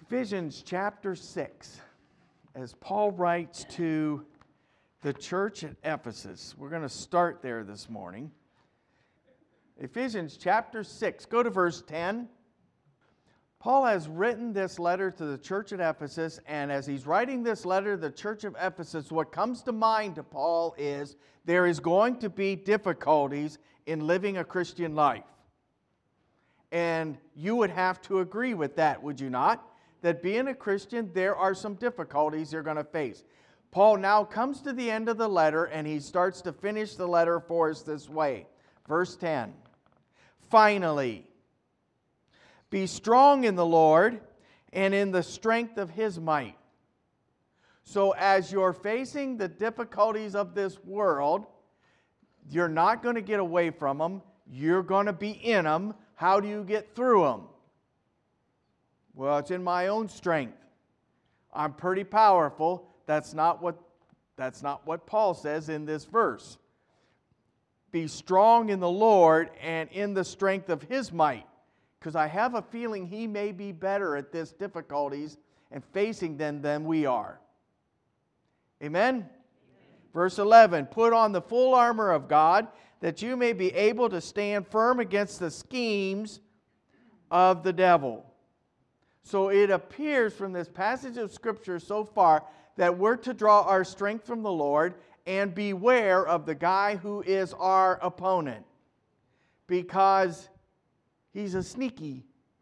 Ephesians chapter 6, as Paul writes to the church at Ephesus. We're going to start there this morning. Ephesians chapter 6, go to verse 10. Paul has written this letter to the church at Ephesus, and as he's writing this letter to the church of Ephesus, what comes to mind to Paul is there is going to be difficulties in living a Christian life. And you would have to agree with that, would you not? That being a Christian, there are some difficulties you're going to face. Paul now comes to the end of the letter, and he starts to finish the letter for us this way. Verse 10. Finally, be strong in the Lord and in the strength of His might. So as you're facing the difficulties of this world, you're not going to get away from them. You're going to be in them. How do you get through them? Well, it's in my own strength. I'm pretty powerful. That's not what Paul says in this verse. Be strong in the Lord and in the strength of His might. Because I have a feeling He may be better at this difficulties and facing them than we are. Amen? Amen? Verse 11, put on the full armor of God, that you may be able to stand firm against the schemes of the devil. So it appears from this passage of Scripture so far that we're to draw our strength from the Lord and beware of the guy who is our opponent. Because he's a sneaky,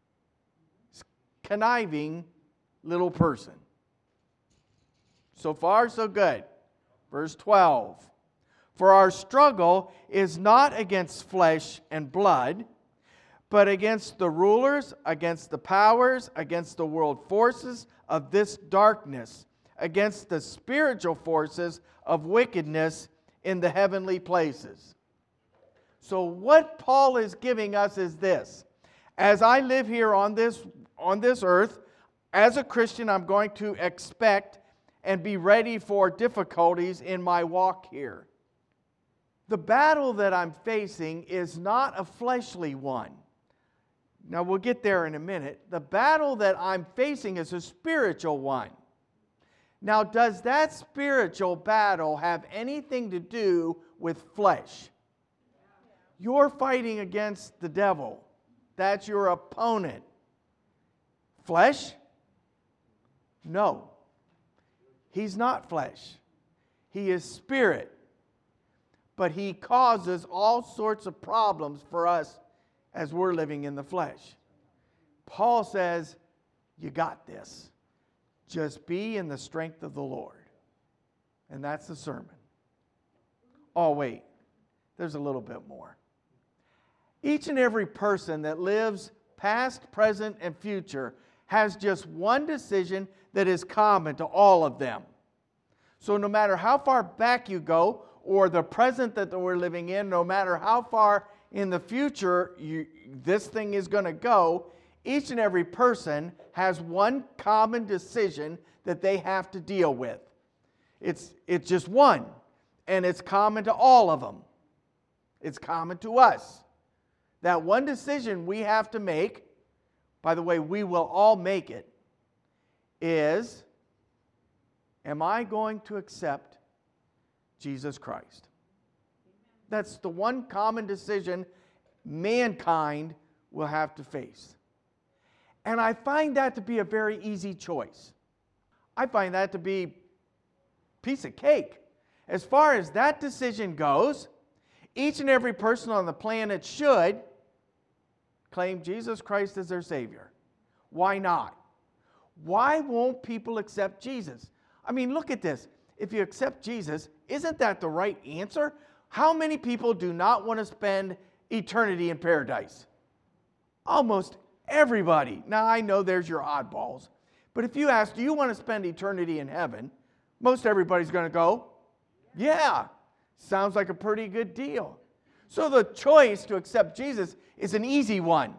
conniving little person. So far, so good. Verse 12. For our struggle is not against flesh and blood, but against the rulers, against the powers, against the world forces of this darkness, against the spiritual forces of wickedness in the heavenly places. So what Paul is giving us is this. As I live here on this earth, as a Christian, I'm going to expect and be ready for difficulties in my walk here. The battle that I'm facing is not a fleshly one. Now, we'll get there in a minute. The battle that I'm facing is a spiritual one. Now, does that spiritual battle have anything to do with flesh? You're fighting against the devil. That's your opponent. Flesh? No. He's not flesh. He is spirit. But he causes all sorts of problems for us as we're living in the flesh. Paul says, you got this. Just be in the strength of the Lord. And that's the sermon. Oh, wait. There's a little bit more. Each and every person that lives past, present, and future has just one decision that is common to all of them. So no matter how far back you go, or the present that we're living in, no matter how far in the future this thing is going to go, each and every person has one common decision that they have to deal with. It's just one, and it's common to all of them. It's common to us. That one decision we have to make, by the way, we will all make it, is, am I going to accept Jesus Christ? That's the one common decision mankind will have to face. And I find that to be a very easy choice. I find that to be a piece of cake. As far as that decision goes, each and every person on the planet should claim Jesus Christ as their Savior. Why not? Why won't people accept Jesus? I mean, look at this. If you accept Jesus, isn't that the right answer? How many people do not want to spend eternity in paradise? Almost everybody. Now, I know there's your oddballs. But if you ask, do you want to spend eternity in heaven? Most everybody's going to go, yeah. Sounds like a pretty good deal. So the choice to accept Jesus is an easy one.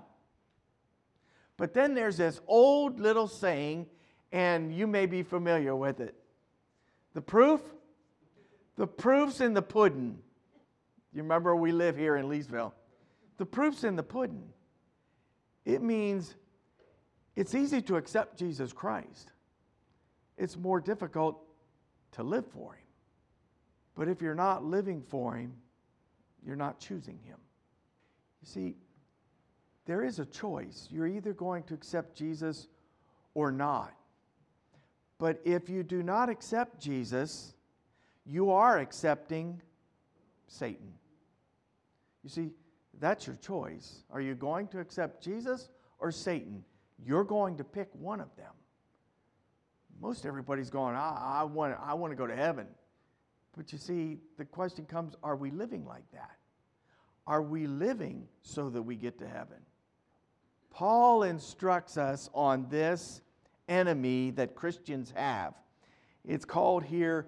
But then there's this old little saying, and you may be familiar with it. The proof? The proof's in the pudding. You remember we live here in Leesville. The proof's in the pudding. It means It's easy to accept Jesus Christ. It's more difficult to live for Him. But if you're not living for Him, you're not choosing Him. You see, there is a choice. You're either going to accept Jesus or not. But if you do not accept Jesus, you are accepting Satan. You see, that's your choice. Are you going to accept Jesus or Satan? You're going to pick one of them. Most everybody's going, I want to go to heaven. But you see, the question comes, are we living like that? Are we living so that we get to heaven? Paul instructs us on this enemy that Christians have. It's called here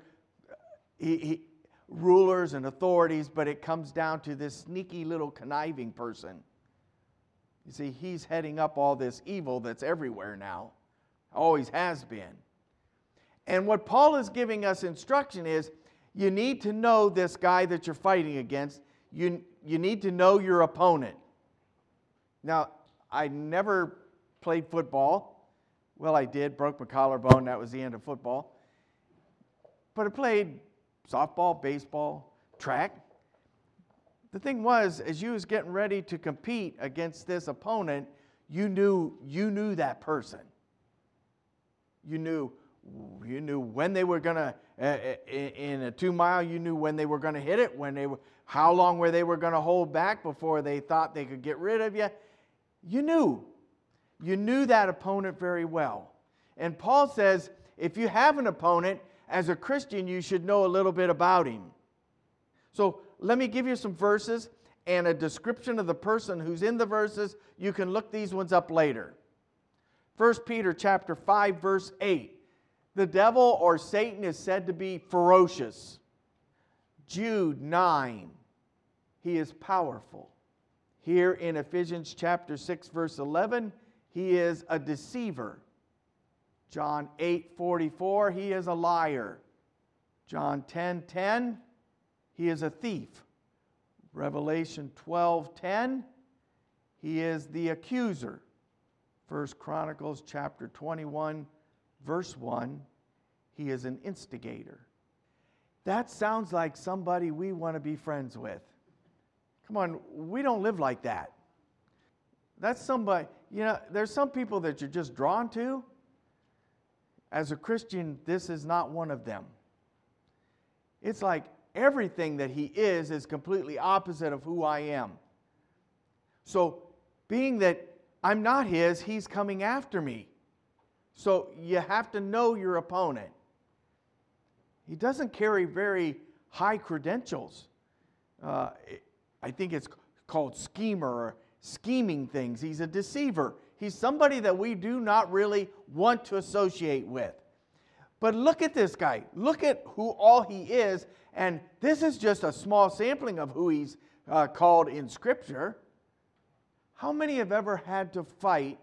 rulers and authorities, but it comes down to this sneaky little conniving person. You see, he's heading up all this evil that's everywhere now. Always has been. And what Paul is giving us instruction is, you need to know this guy that you're fighting against. You need to know your opponent. Now, I never played football. Well, I did. Broke my collarbone. That was the end of football. But I played softball, baseball, track. The thing was, as you was getting ready to compete against this opponent, you knew that person. You knew when they were going to, in a 2-mile, you knew when they were going to hit it, how long they were going to hold back before they thought they could get rid of you. You knew that opponent very well. And Paul says, if you have an opponent, as a Christian, you should know a little bit about him. So let me give you some verses and a description of the person who's in the verses. You can look these ones up later. 1 Peter chapter 5, verse 8. The devil or Satan is said to be ferocious. Jude 9. He is powerful. Here in Ephesians chapter 6, verse 11, he is a deceiver. John 8:44, he is a liar. John 10:10, he is a thief. Revelation 12:10, he is the accuser. 1 Chronicles chapter 21, verse 1, he is an instigator. That sounds like somebody we want to be friends with. Come on, we don't live like that. That's somebody, there's some people that you're just drawn to. As a Christian, this is not one of them. It's like everything that he is completely opposite of who I am. So, being that I'm not his, he's coming after me. So, you have to know your opponent. He doesn't carry very high credentials. I think it's called schemer or scheming things. He's a deceiver. He's somebody that we do not really want to associate with. But look at this guy. Look at who all he is. And this is just a small sampling of who he's called in Scripture. How many have ever had to fight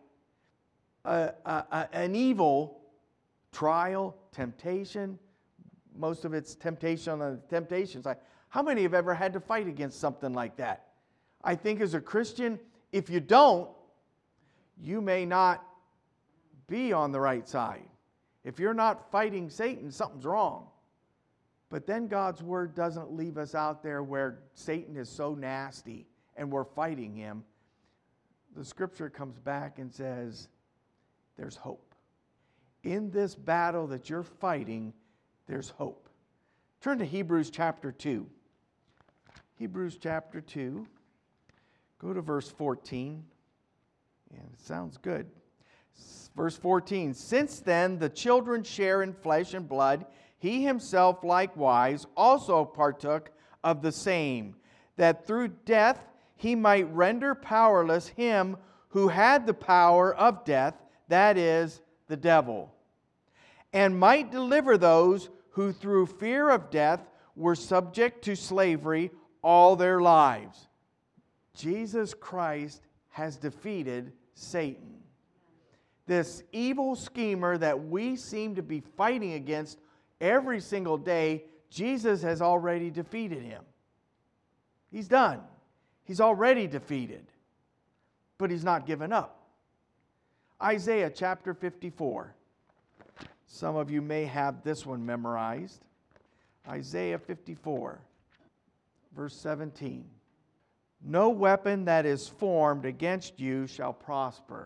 an evil trial, temptation? Most of it's temptation on the temptation side. How many have ever had to fight against something like that? I think as a Christian, if you don't, you may not be on the right side. If you're not fighting Satan, something's wrong. But then God's Word doesn't leave us out there where Satan is so nasty and we're fighting him. The Scripture comes back and says, there's hope. In this battle that you're fighting, there's hope. Turn to Hebrews chapter 2. Hebrews chapter 2. Go to verse 14. And it sounds good. Verse 14, since then the children share in flesh and blood, he himself likewise also partook of the same, that through death he might render powerless him who had the power of death, that is, the devil, and might deliver those who through fear of death were subject to slavery all their lives. Jesus Christ has defeated Satan. This evil schemer that we seem to be fighting against every single day, Jesus has already defeated him. He's done. He's already defeated. But he's not given up. Isaiah chapter 54. Some of you may have this one memorized. Isaiah 54, verse 17. No weapon that is formed against you shall prosper,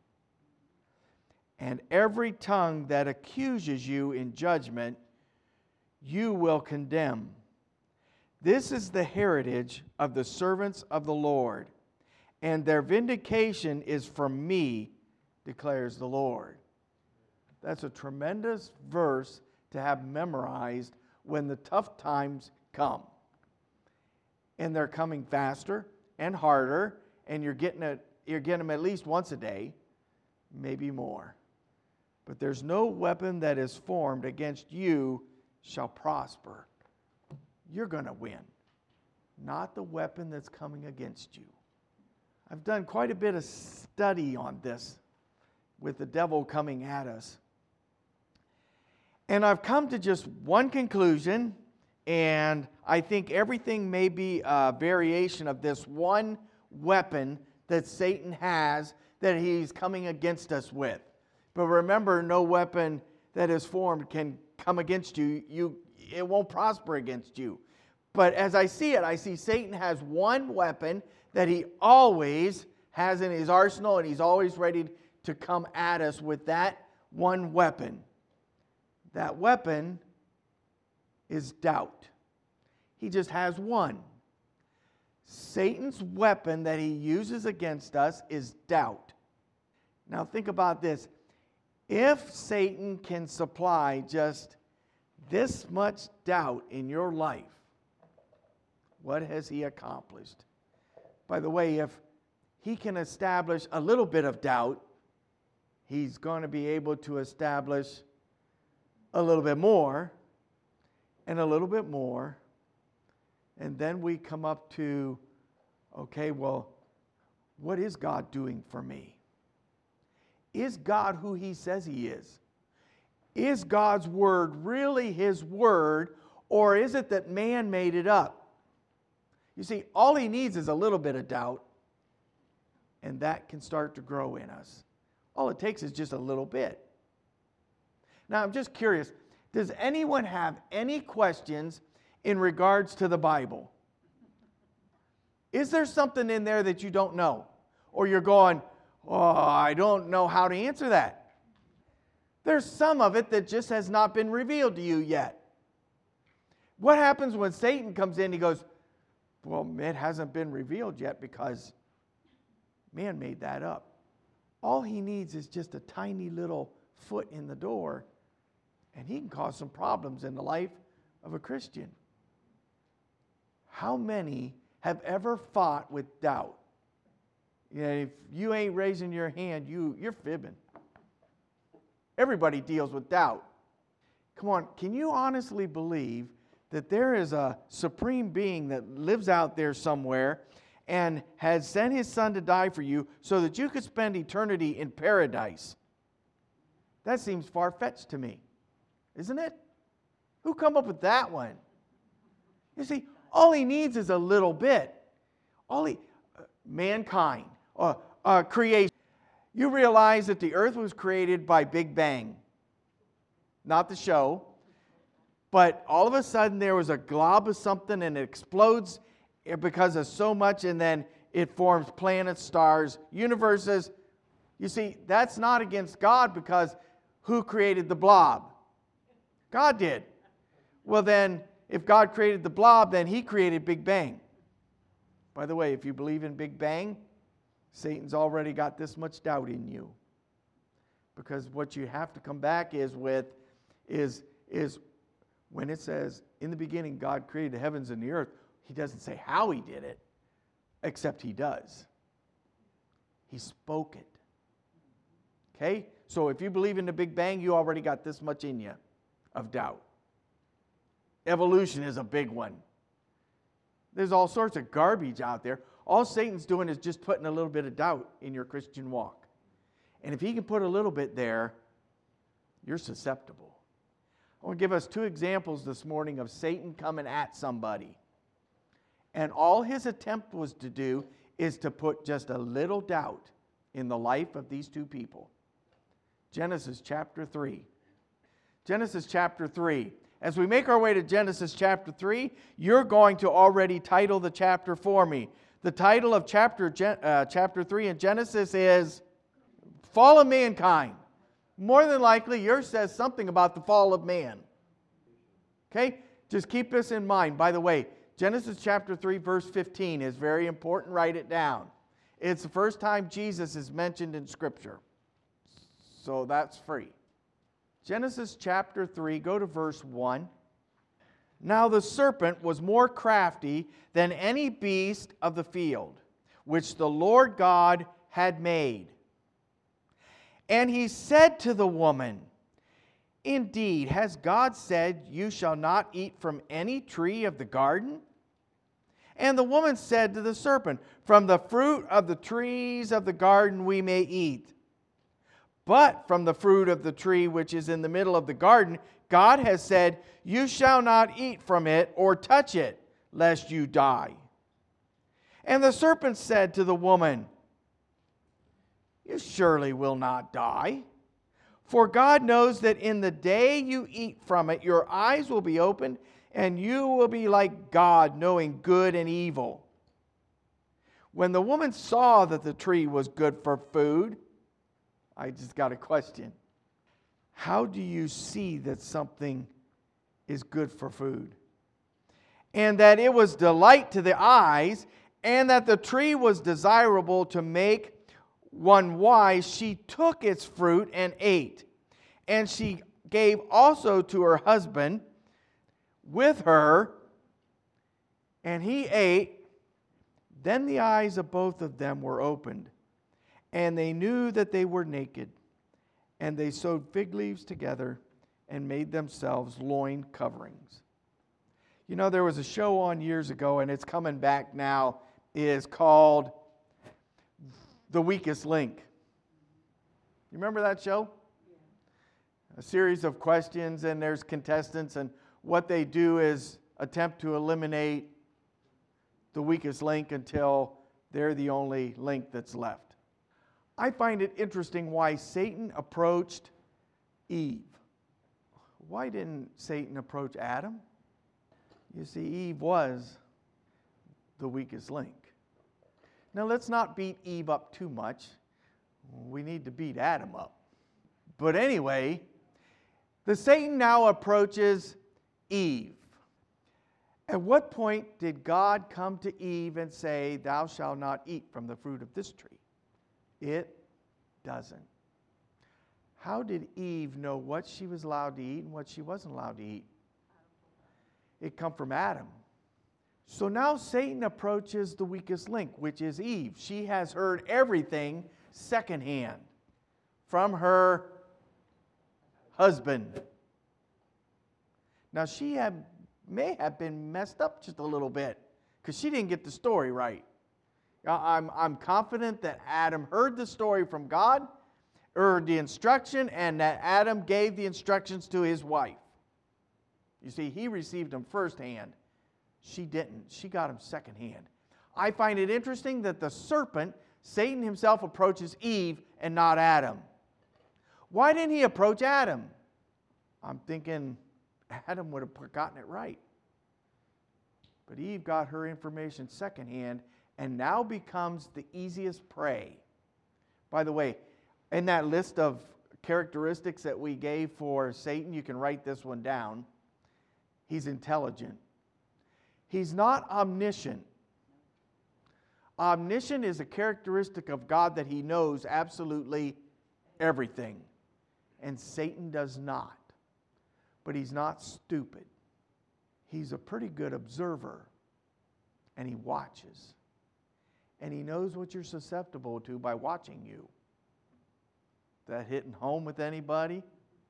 and every tongue that accuses you in judgment you will condemn. This is the heritage of the servants of the Lord, and their vindication is from me, declares the Lord. That's a tremendous verse to have memorized when the tough times come. And they're coming faster and harder, and you're getting them at least once a day, maybe more. But there's no weapon that is formed against you shall prosper. You're going to win, not the weapon that's coming against you. I've done quite a bit of study on this with the devil coming at us. And I've come to just one conclusion, and I think everything may be a variation of this one weapon that Satan has that he's coming against us with. But remember, no weapon that is formed can come against you. It won't prosper against you. But as I see it, I see Satan has one weapon that he always has in his arsenal, and he's always ready to come at us with that one weapon. That weapon is doubt. He just has one. Satan's weapon that he uses against us is doubt. Now think about this. If Satan can supply just this much doubt in your life, what has he accomplished? By the way, if he can establish a little bit of doubt, he's going to be able to establish a little bit more, and a little bit more, and then we come up to, okay, well, what is God doing for me? Is God who he says he is? Is God's word really his word, or is it that man made it up? You see, all he needs is a little bit of doubt, and that can start to grow in us. All it takes is just a little bit. Now, I'm just curious, does anyone have any questions in regards to the Bible? Is there something in there that you don't know? Or you're going, oh, I don't know how to answer that. There's some of it that just has not been revealed to you yet. What happens when Satan comes in? He goes, well, it hasn't been revealed yet because man made that up. All he needs is just a tiny little foot in the door, and he can cause some problems in the life of a Christian. How many have ever fought with doubt? You know, if you ain't raising your hand, you're fibbing. Everybody deals with doubt. Come on, can you honestly believe that there is a supreme being that lives out there somewhere and has sent his son to die for you so that you could spend eternity in paradise? That seems far-fetched to me, isn't it? Who come up with that one? You see, all he needs is a little bit. Mankind, creation. You realize that the earth was created by Big Bang, not the show. But all of a sudden there was a glob of something and it explodes because of so much, and then it forms planets, stars, universes. You see, that's not against God, because who created the blob? God did. Well then, if God created the blob, then he created Big Bang. By the way, if you believe in Big Bang, Satan's already got this much doubt in you. Because what you have to come back is when it says, in the beginning God created the heavens and the earth, he doesn't say how he did it, except he does. He spoke it. Okay? So if you believe in the Big Bang, you already got this much in you of doubt. Evolution is a big one. There's all sorts of garbage out there. All Satan's doing is just putting a little bit of doubt in your Christian walk. And if he can put a little bit there, you're susceptible. I want to give us two examples this morning of Satan coming at somebody. And all his attempt was to do is to put just a little doubt in the life of these two people. Genesis chapter 3. Genesis chapter 3. As we make our way to Genesis chapter 3, you're going to already title the chapter for me. The title of chapter 3 in Genesis is Fall of Mankind. More than likely, yours says something about the fall of man. Okay? Just keep this in mind. By the way, Genesis chapter 3, verse 15 is very important. Write it down. It's the first time Jesus is mentioned in Scripture. So that's free. Genesis chapter 3, go to verse 1. Now the serpent was more crafty than any beast of the field, which the Lord God had made. And he said to the woman, Indeed, has God said, You shall not eat from any tree of the garden? And the woman said to the serpent, From the fruit of the trees of the garden we may eat. But from the fruit of the tree which is in the middle of the garden, God has said, You shall not eat from it or touch it, lest you die. And the serpent said to the woman, You surely will not die. For God knows that in the day you eat from it, your eyes will be opened, and you will be like God, knowing good and evil. When the woman saw that the tree was good for food, I just got a question. How do you see that something is good for food? And that it was delight to the eyes, and that the tree was desirable to make one wise, she took its fruit and ate. And she gave also to her husband with her, and he ate. Then the eyes of both of them were opened, and they knew that they were naked. And they sewed fig leaves together and made themselves loin coverings. You know, there was a show on years ago, and it's coming back now. It is called The Weakest Link. You remember that show? Yeah. A series of questions, and there's contestants, and what they do is attempt to eliminate the weakest link until they're the only link that's left. I find it interesting why Satan approached Eve. Why didn't Satan approach Adam? You see, Eve was the weakest link. Now, let's not beat Eve up too much. We need to beat Adam up. But anyway, the Satan now approaches Eve. At what point did God come to Eve and say, Thou shalt not eat from the fruit of this tree? It doesn't. How did Eve know what she was allowed to eat and what she wasn't allowed to eat? It come from Adam. So now Satan approaches the weakest link, which is Eve. She has heard everything secondhand from her husband. Now she may have been messed up just a little bit because she didn't get the story right. I'm confident that Adam heard the story from God, heard the instruction, and that Adam gave the instructions to his wife. You see, he received them firsthand. She didn't. She got him secondhand. I find it interesting that the serpent, Satan himself, approaches Eve and not Adam. Why didn't he approach Adam? I'm thinking Adam would have gotten it right. But Eve got her information secondhand and now becomes the easiest prey. By the way, in that list of characteristics that we gave for Satan, you can write this one down. He's intelligent. He's not omniscient. Omniscient is a characteristic of God that he knows absolutely everything. And Satan does not. But he's not stupid. He's a pretty good observer. And he watches. And he knows what you're susceptible to by watching you. That hitting home with anybody?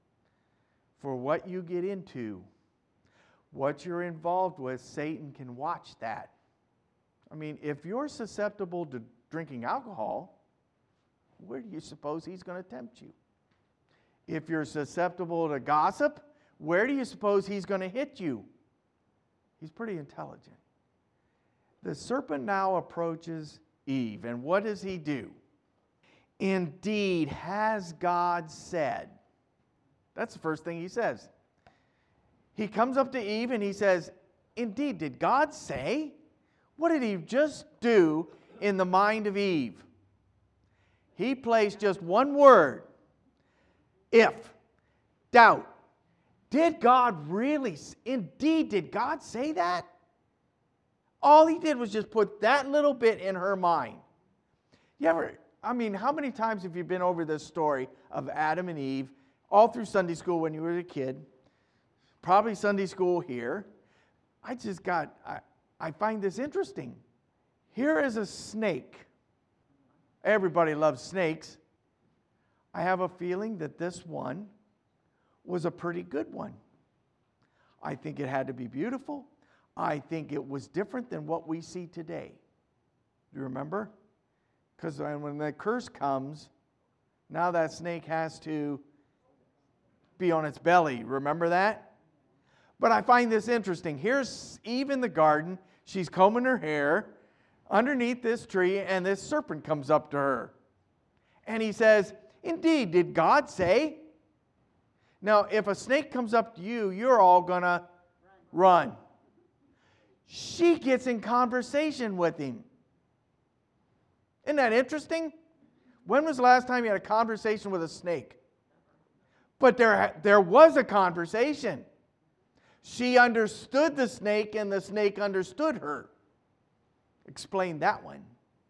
For what you get into, what you're involved with, Satan can watch that. I mean, if you're susceptible to drinking alcohol, where do you suppose he's going to tempt you? If you're susceptible to gossip, where do you suppose he's going to hit you? He's pretty intelligent. The serpent now approaches Eve, and what does he do? Indeed, has God said. That's the first thing he says. He comes up to Eve and he says, indeed, did God say? What did he just do in the mind of Eve? He placed just one word, if, doubt. Did God really, indeed, did God say that? All he did was just put that little bit in her mind. How many times have you been over this story of Adam and Eve, all through Sunday school when you were a kid, probably Sunday school here? I find this interesting. Here is a snake. Everybody loves snakes. I have a feeling that this one was a pretty good one. I think it had to be beautiful. I think it was different than what we see today. Do you remember? Because when the curse comes, now that snake has to be on its belly. Remember that? But I find this interesting. Here's Eve in the garden. She's combing her hair underneath this tree, and this serpent comes up to her. And he says, indeed, did God say? Now, if a snake comes up to you, you're all going to run. She gets in conversation with him. Isn't that interesting? When was the last time you had a conversation with a snake? But there was a conversation. She understood the snake and the snake understood her. Explain that one.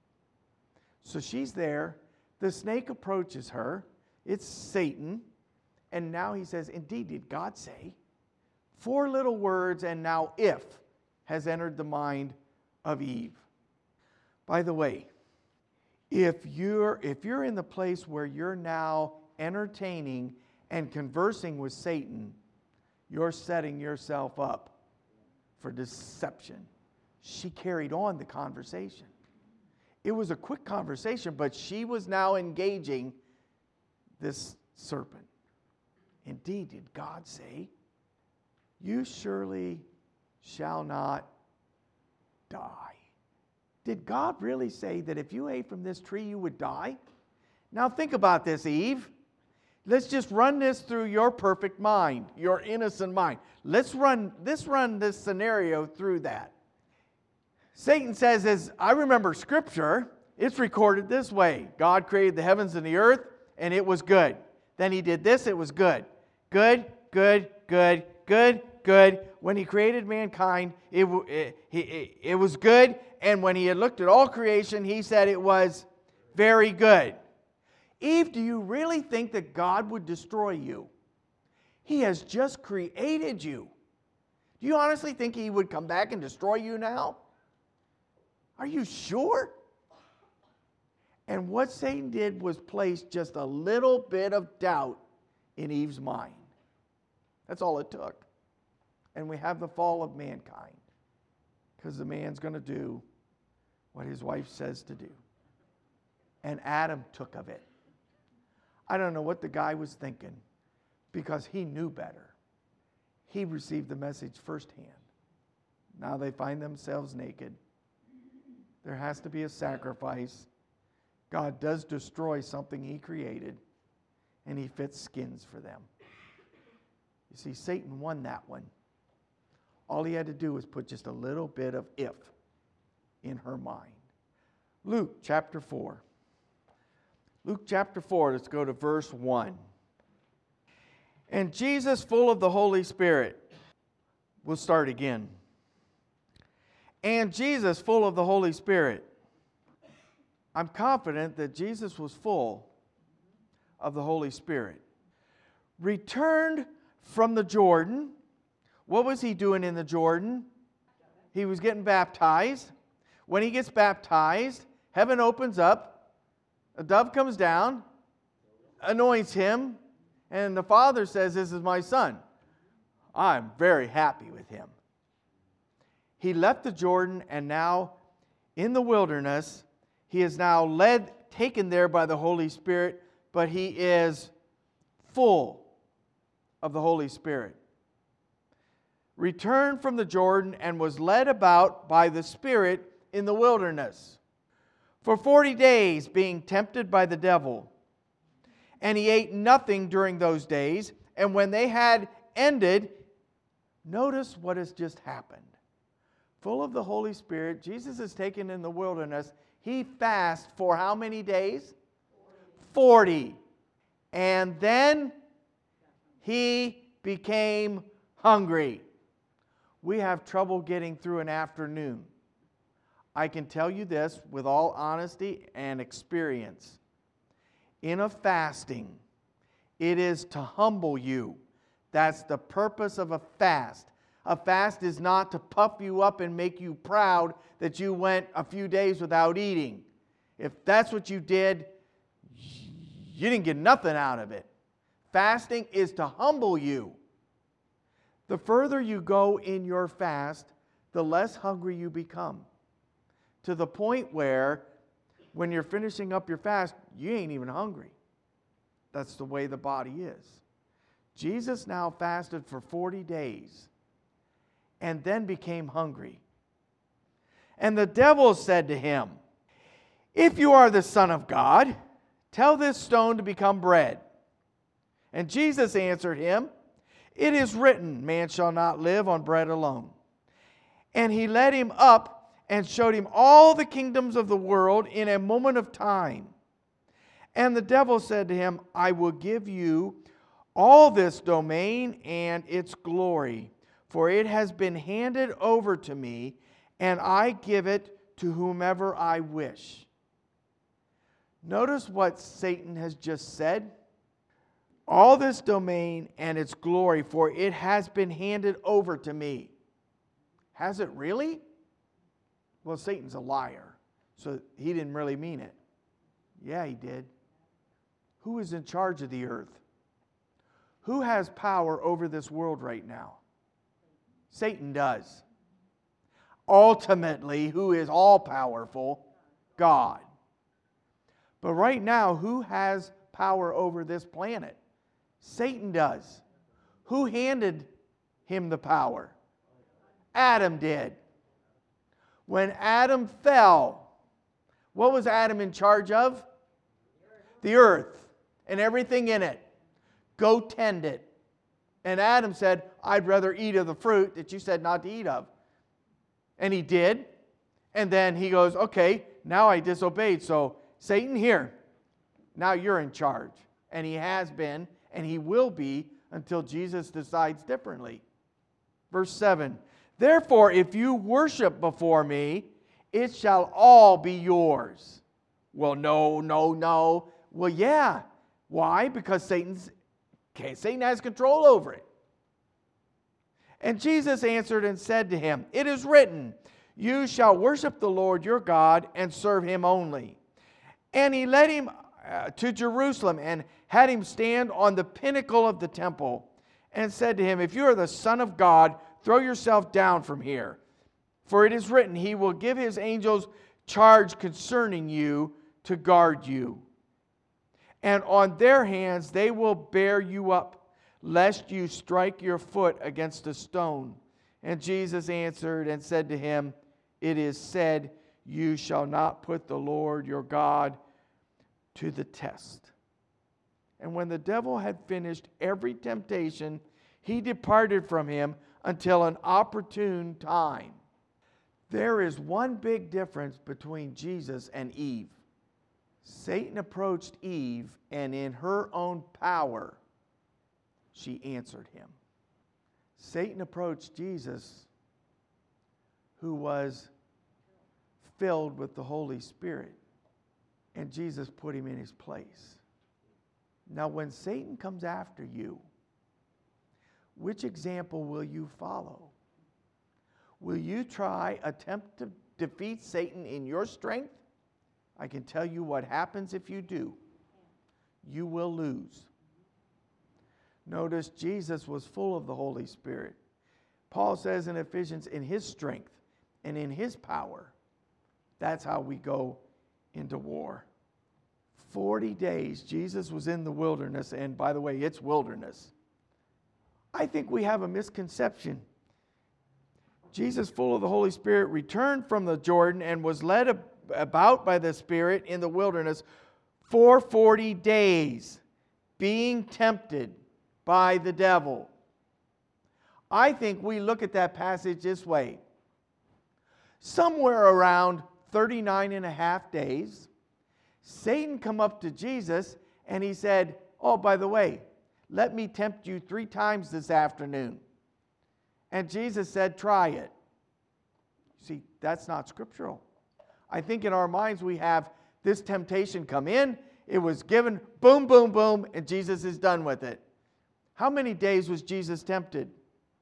So she's there. The snake approaches her. It's Satan. And now he says, indeed, did God say? 4 little words, and now if has entered the mind of Eve. By the way, if you're in the place where you're now entertaining and conversing with Satan, you're setting yourself up for deception. She carried on the conversation. It was a quick conversation, but she was now engaging this serpent. Indeed, did God say, you surely shall not die? Did God really say that if you ate from this tree, you would die? Now think about this, Eve. Let's just run this through your perfect mind, your innocent mind. Let's run this scenario through that. Satan says, as I remember Scripture, it's recorded this way. God created the heavens and the earth, and it was good. Then he did this, it was good. Good, good, good, good, good. When he created mankind, it was good. And when he had looked at all creation, he said it was very good. Eve, do you really think that God would destroy you? He has just created you. Do you honestly think he would come back and destroy you now? Are you sure? And what Satan did was place just a little bit of doubt in Eve's mind. That's all it took. And we have the fall of mankind. Because the man's going to do what his wife says to do. And Adam took of it. I don't know what the guy was thinking, because he knew better. He received the message firsthand. Now they find themselves naked. There has to be a sacrifice. God does destroy something he created, and he fits skins for them. You see, Satan won that one. All he had to do was put just a little bit of if in her mind. Luke chapter 4. Luke chapter 4, let's go to verse 1. And Jesus, full of the Holy Spirit, we'll start again. And Jesus, full of the Holy Spirit. I'm confident that Jesus was full of the Holy Spirit. Returned from the Jordan. What was he doing in the Jordan? He was getting baptized. When he gets baptized, heaven opens up. A dove comes down, anoints him, and the Father says, this is my Son. I'm very happy with him. He left the Jordan, and now in the wilderness, he is now taken there by the Holy Spirit, but he is full of the Holy Spirit. Returned from the Jordan and was led about by the Spirit in the wilderness for 40 days being tempted by the devil. And he ate nothing during those days. And when they had ended, notice what has just happened. Full of the Holy Spirit, Jesus is taken in the wilderness. He fasts for how many days? 40. And then he became hungry. We have trouble getting through an afternoon. I can tell you this with all honesty and experience. In a fasting, it is to humble you. That's the purpose of a fast. A fast is not to puff you up and make you proud that you went a few days without eating. If that's what you did, you didn't get nothing out of it. Fasting is to humble you. The further you go in your fast, the less hungry you become. To the point where, when you're finishing up your fast, you ain't even hungry. That's the way the body is. Jesus now fasted for 40 days and then became hungry. And the devil said to him, "If you are the Son of God, tell this stone to become bread." And Jesus answered him, "It is written, man shall not live on bread alone." And he led him up and showed him all the kingdoms of the world in a moment of time. And the devil said to him, "I will give you all this domain and its glory, for it has been handed over to me, and I give it to whomever I wish." Notice what Satan has just said. All this domain and its glory, for it has been handed over to me. Has it really? Well, Satan's a liar, so he didn't really mean it. Yeah, he did. Who is in charge of the earth? Who has power over this world right now? Satan does. Ultimately, who is all-powerful? God. But right now, who has power over this planet? Satan does. Who handed him the power? Adam did. When Adam fell, what was Adam in charge of? The earth and everything in it. Go tend it. And Adam said, "I'd rather eat of the fruit that you said not to eat of." And he did. And then he goes, "Okay, now I disobeyed. So Satan, here, now you're in charge." And he has been, and he will be until Jesus decides differently. Verse 7. "Therefore, if you worship before me, it shall all be yours." Well, no. Well, yeah. Why? Because Satan has control over it. And Jesus answered and said to him, "It is written, you shall worship the Lord your God and serve him only." And he led him to Jerusalem and had him stand on the pinnacle of the temple and said to him, "If you are the Son of God, throw yourself down from here. For it is written, he will give his angels charge concerning you to guard you. And on their hands they will bear you up, lest you strike your foot against a stone." And Jesus answered and said to him, "It is said, you shall not put the Lord your God to the test." And when the devil had finished every temptation, he departed from him until an opportune time. There is one big difference between Jesus and Eve. Satan approached Eve, and in her own power, she answered him. Satan approached Jesus, who was filled with the Holy Spirit, and Jesus put him in his place. Now, when Satan comes after you, which example will you follow? Will you attempt to defeat Satan in your strength? I can tell you what happens if you do. You will lose. Notice Jesus was full of the Holy Spirit. Paul says in Ephesians, in his strength and in his power. That's how we go into war. 40 days Jesus was in the wilderness, and by the way, it's wilderness. I think we have a misconception. Jesus, full of the Holy Spirit, returned from the Jordan and was led about by the Spirit in the wilderness for 40 days, being tempted by the devil. I think we look at that passage this way. Somewhere around 39 and a half days, Satan come up to Jesus and he said, oh, by the way, let me tempt you 3 times this afternoon. And Jesus said, try it. See, that's not scriptural. I think in our minds we have this temptation come in, it was given, boom, boom, boom, and Jesus is done with it. How many days was Jesus tempted?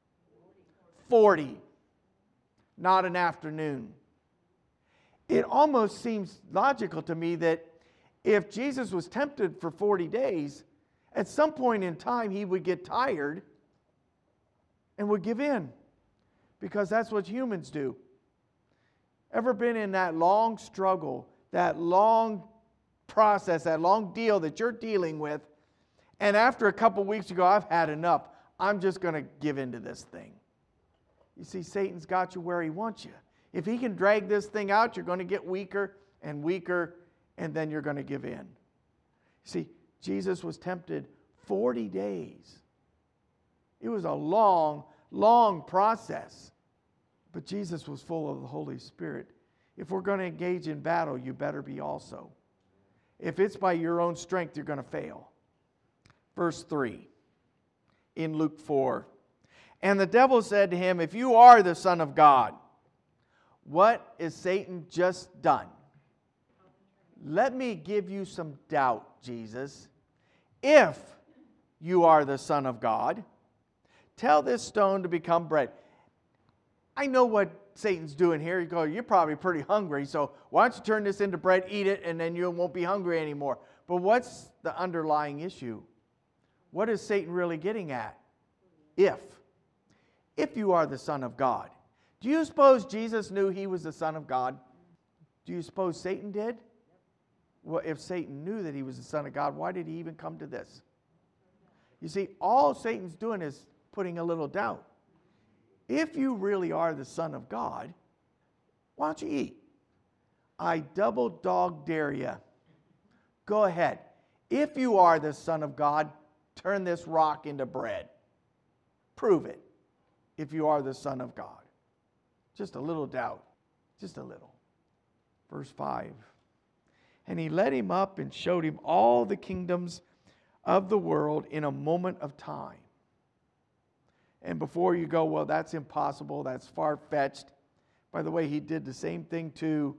40. Not an afternoon. It almost seems logical to me that if Jesus was tempted for 40 days, at some point in time he would get tired and would give in. Because that's what humans do. Ever been in that long struggle, that long process, that long deal that you're dealing with, and after a couple weeks you go, I've had enough. I'm just going to give into this thing. You see, Satan's got you where he wants you. If he can drag this thing out, you're going to get weaker and weaker, and then you're going to give in. See, Jesus was tempted 40 days. It was a long, long process. But Jesus was full of the Holy Spirit. If we're going to engage in battle, you better be also. If it's by your own strength, you're going to fail. Verse 3 in Luke 4. And the devil said to him, if you are the Son of God, what is Satan just done? Let me give you some doubt, Jesus. If you are the Son of God, tell this stone to become bread. I know what Satan's doing here. You go, you're probably pretty hungry, so why don't you turn this into bread, eat it, and then you won't be hungry anymore. But what's the underlying issue? What is Satan really getting at? If you are the Son of God. Do you suppose Jesus knew he was the Son of God? Do you suppose Satan did? Well, if Satan knew that he was the Son of God, why did he even come to this? You see, all Satan's doing is putting a little doubt. If you really are the Son of God, why don't you eat? I double dog dare you. Go ahead. If you are the Son of God, turn this rock into bread. Prove it. If you are the Son of God. Just a little doubt. Just a little. Verse 5. And he led him up and showed him all the kingdoms of the world in a moment of time. And before you go, well, that's impossible, that's far-fetched. By the way, he did the same thing to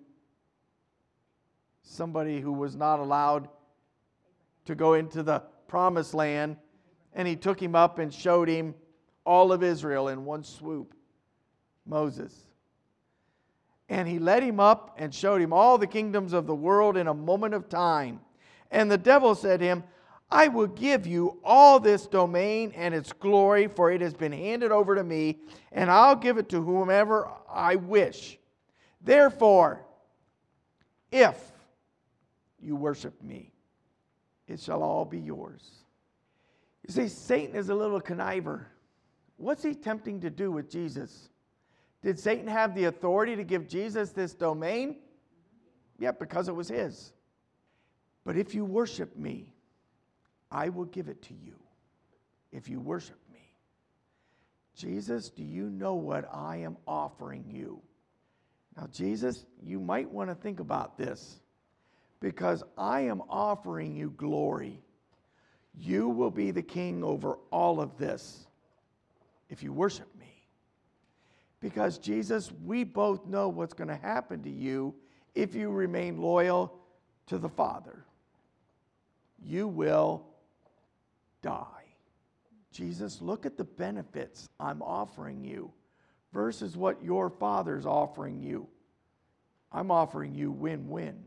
somebody who was not allowed to go into the promised land. And he took him up and showed him all of Israel in one swoop. Moses. And he led him up and showed him all the kingdoms of the world in a moment of time. And the devil said to him, I will give you all this domain and its glory, for it has been handed over to me, and I'll give it to whomever I wish. Therefore, if you worship me, it shall all be yours. You see, Satan is a little conniver. What's he tempting to do with Jesus? Did Satan have the authority to give Jesus this domain? Yeah, because it was his. But if you worship me, I will give it to you. If you worship me. Jesus, do you know what I am offering you? Now, Jesus, you might want to think about this, because I am offering you glory. You will be the king over all of this if you worship me. Because, Jesus, we both know what's going to happen to you if you remain loyal to the Father. You will die. Jesus, look at the benefits I'm offering you versus what your Father's offering you. I'm offering you win-win.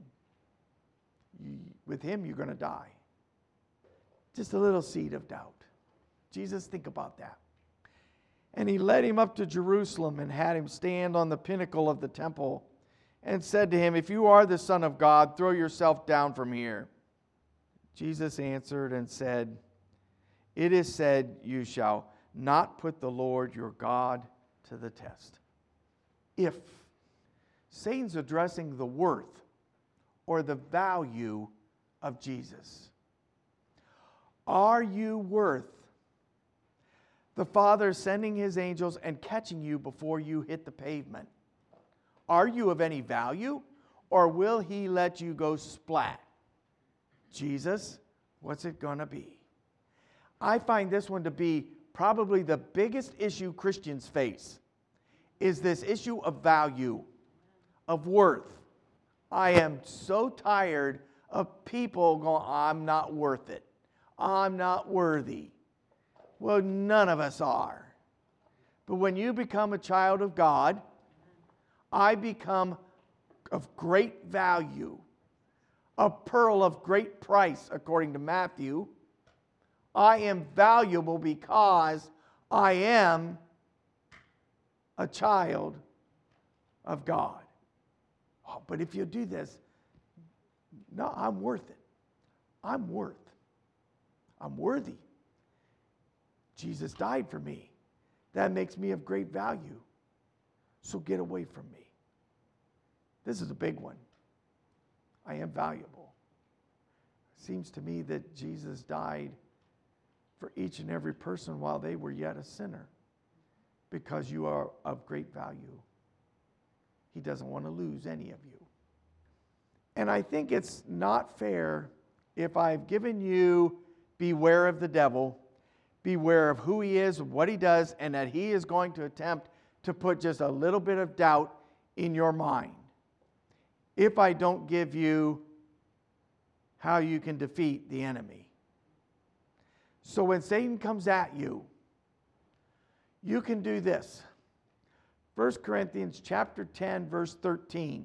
With him, you're going to die. Just a little seed of doubt. Jesus, think about that. And he led him up to Jerusalem and had him stand on the pinnacle of the temple and said to him, if you are the Son of God, throw yourself down from here. Jesus answered and said, it is said, you shall not put the Lord your God to the test. If Satan's addressing the worth or the value of Jesus? Are you worth the Father sending His angels and catching you before you hit the pavement? Are you of any value, or will He let you go splat? Jesus, what's it going to be? I find this one to be probably the biggest issue Christians face, is this issue of value, of worth. I am so tired of people going, I'm not worth it. I'm not worthy. Well, none of us are. But when you become a child of God, I become of great value, a pearl of great price, according to Matthew. I am valuable because I am a child of God. Oh, but if you do this, no, I'm worth it. I'm worthy. Jesus died for me. That makes me of great value. So get away from me. This is a big one. I am valuable. It seems to me that Jesus died for each and every person while they were yet a sinner, because you are of great value. He doesn't want to lose any of you. And I think it's not fair if I've given you beware of the devil, beware of who he is, what he does, and that he is going to attempt to put just a little bit of doubt in your mind. If I don't give you how you can defeat the enemy. So when Satan comes at you, you can do this. 1 Corinthians chapter 10, verse 13.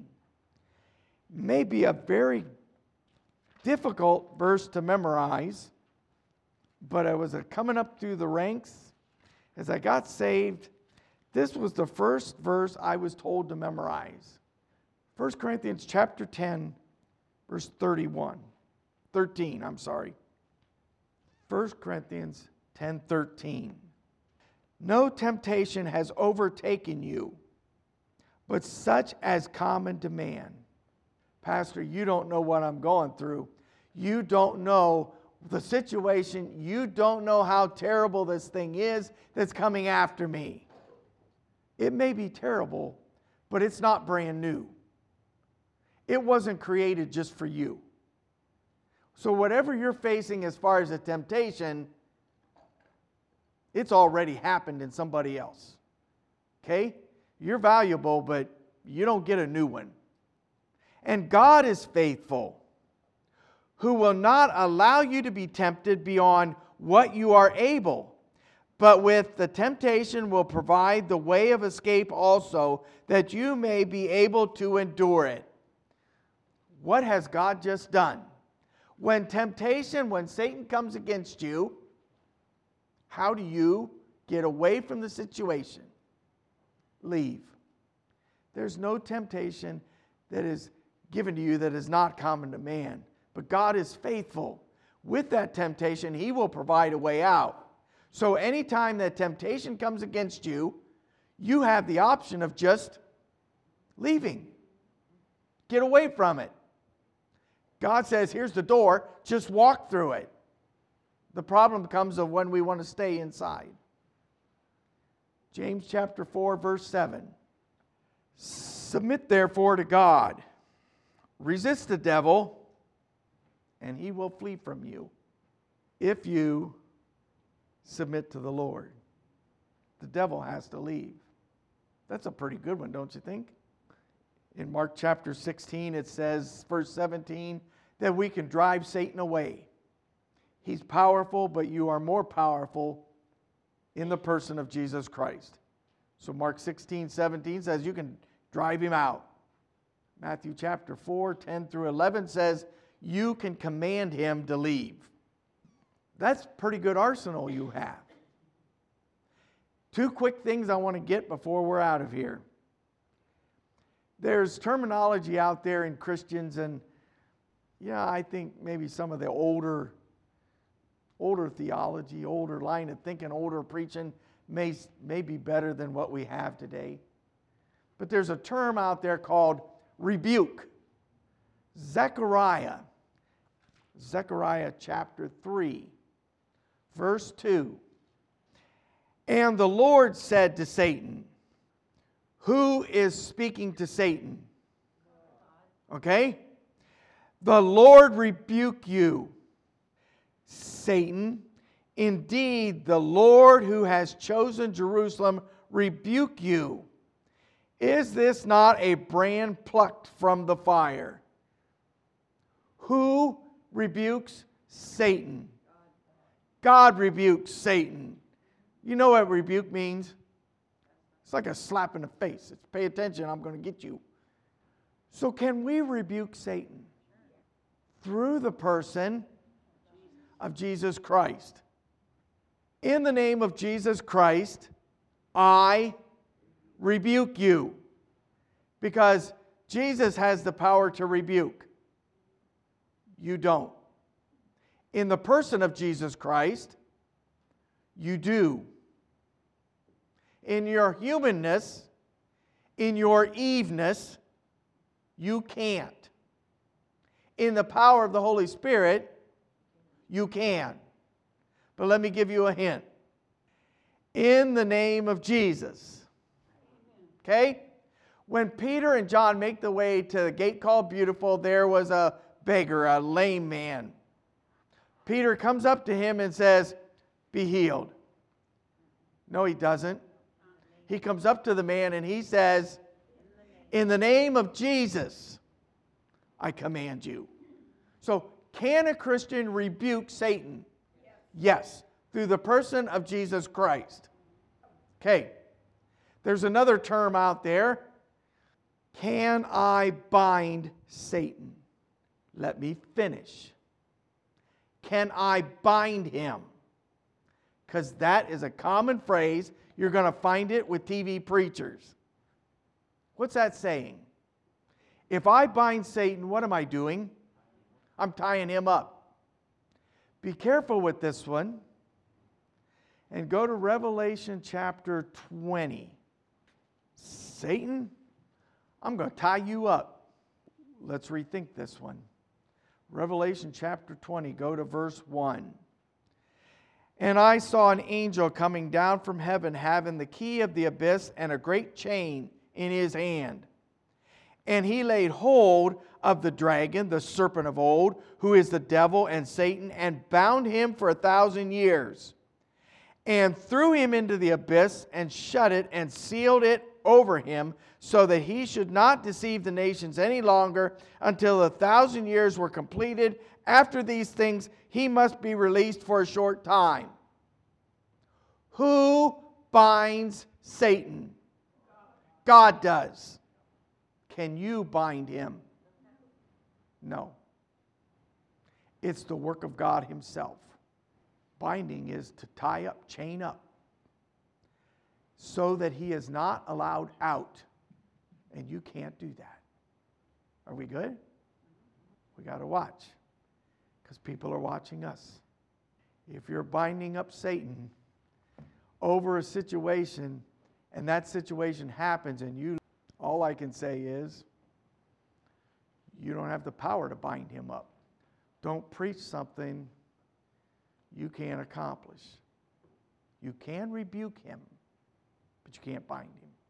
May be a very difficult verse to memorize, but I was coming up through the ranks as I got saved. This was the first verse I was told to memorize. 1 Corinthians chapter 10, verse 13. 1 Corinthians 10:13. No temptation has overtaken you, but such as common to man. Pastor, you don't know what I'm going through. You don't know the situation. You don't know how terrible this thing is that's coming after me. It may be terrible, but it's not brand new. It wasn't created just for you. So whatever you're facing as far as a temptation, it's already happened in somebody else. Okay? You're valuable, but you don't get a new one. And God is faithful, who will not allow you to be tempted beyond what you are able, but with the temptation will provide the way of escape also, that you may be able to endure it. What has God just done? When Satan comes against you, how do you get away from the situation? Leave. There's no temptation that is given to you that is not common to man. But God is faithful. With that temptation, He will provide a way out. So anytime that temptation comes against you, you have the option of just leaving. Get away from it. God says, here's the door, just walk through it. The problem comes of when we want to stay inside. James chapter 4, verse 7. Submit therefore to God. Resist the devil, and he will flee from you if you submit to the Lord. The devil has to leave. That's a pretty good one, don't you think? In Mark chapter 16, it says, verse 17, that we can drive Satan away. He's powerful, but you are more powerful in the person of Jesus Christ. So Mark 16:17 says you can drive him out. Matthew chapter 4, 10 through 11 says you can command him to leave. That's pretty good arsenal you have. Two quick things I want to get before we're out of here. There's terminology out there in Christians, and I think maybe some of the older theology, older line of thinking, older preaching may be better than what we have today. But there's a term out there called rebuke. Zechariah chapter 3, verse 2. And the Lord said to Satan, who is speaking to Satan? Okay? The Lord rebuke you, Satan. Indeed, the Lord who has chosen Jerusalem rebuke you. Is this not a brand plucked from the fire? Who rebukes Satan? God rebukes Satan. You know what rebuke means? It's like a slap in the face. It's pay attention, I'm going to get you. So can we rebuke Satan? Through the person of Jesus Christ. In the name of Jesus Christ, I rebuke you. Because Jesus has the power to rebuke. You don't. In the person of Jesus Christ, you do. In your humanness, in your eveness, you can't. In the power of the Holy Spirit, you can. But let me give you a hint. In the name of Jesus. Okay? When Peter and John make the way to the gate called Beautiful, there was a beggar, a lame man. Peter comes up to him and says, be healed. No, he doesn't. He comes up to the man and he says, in the name of Jesus, I command you. So, can a Christian rebuke Satan? Yes, through the person of Jesus Christ. Okay, there's another term out there. Can I bind Satan? Let me finish. Can I bind him? Because that is a common phrase. You're going to find it with TV preachers. What's that saying? If I bind Satan, what am I doing? I'm tying him up. Be careful with this one. And go to Revelation chapter 20. Satan, I'm going to tie you up. Let's rethink this one. Revelation chapter 20, go to verse 1. And I saw an angel coming down from heaven, having the key of the abyss and a great chain in his hand. And he laid hold of the dragon, the serpent of old, who is the devil and Satan, and bound him for 1,000 years. And threw him into the abyss, and shut it, and sealed it over him, so that he should not deceive the nations any longer, until 1,000 years were completed. After these things, he must be released for a short time. Who binds Satan? God does. Can you bind him? No. It's the work of God himself. Binding is to tie up, chain up, so that he is not allowed out. And you can't do that. Are we good? We got to watch, because people are watching us. If you're binding up Satan over a situation, and that situation happens, and you, all I can say is, you don't have the power to bind him up. Don't preach something you can't accomplish. You can rebuke him, but you can't bind him.